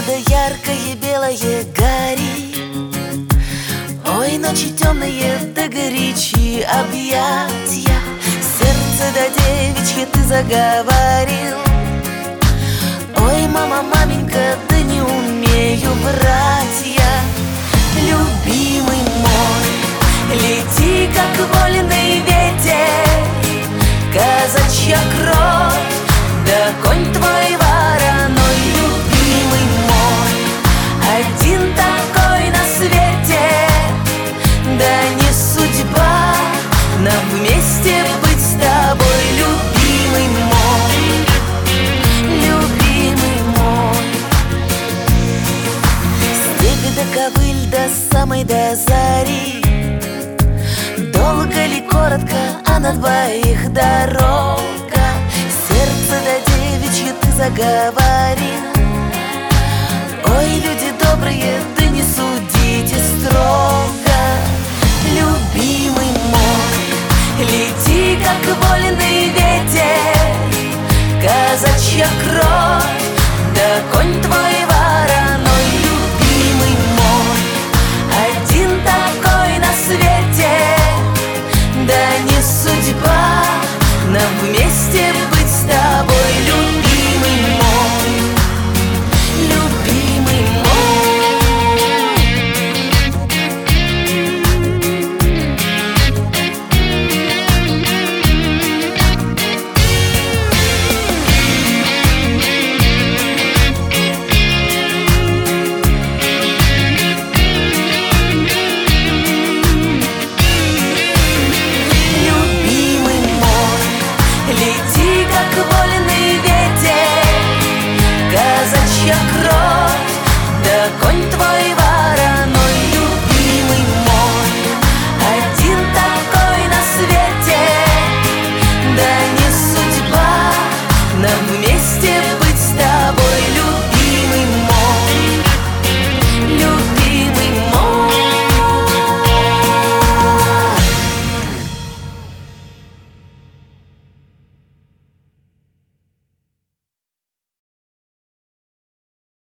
Чудо яркое белое горит. Ой, ночи темные да горячие объятия. Сердце да девичье ты заговорил. Ой, мама, маменька, да не умею врать я. Любимый мой, лети, как вольный ветер. Казачья кровь, да конь твой вороной. Любимый мой, один такой на свете. Да не судьба нам вместе быть с тобой. Любимый мой, любимый мой. Степь до ковыль до самой до зари. Долго ли, коротко, а на двоих дорога. Сердце да девичье ты заговорил. Ой, люди добрые, да не судите строго. Любимый мой, лети, как вольный ветер. Казачья кровь, да конь твой вороной. Любимый мой, один такой на свете. Да не судьба нам вместе быть с тобой. Любимый мой, любимый вольный ветер. Казачья кровь, да конь твой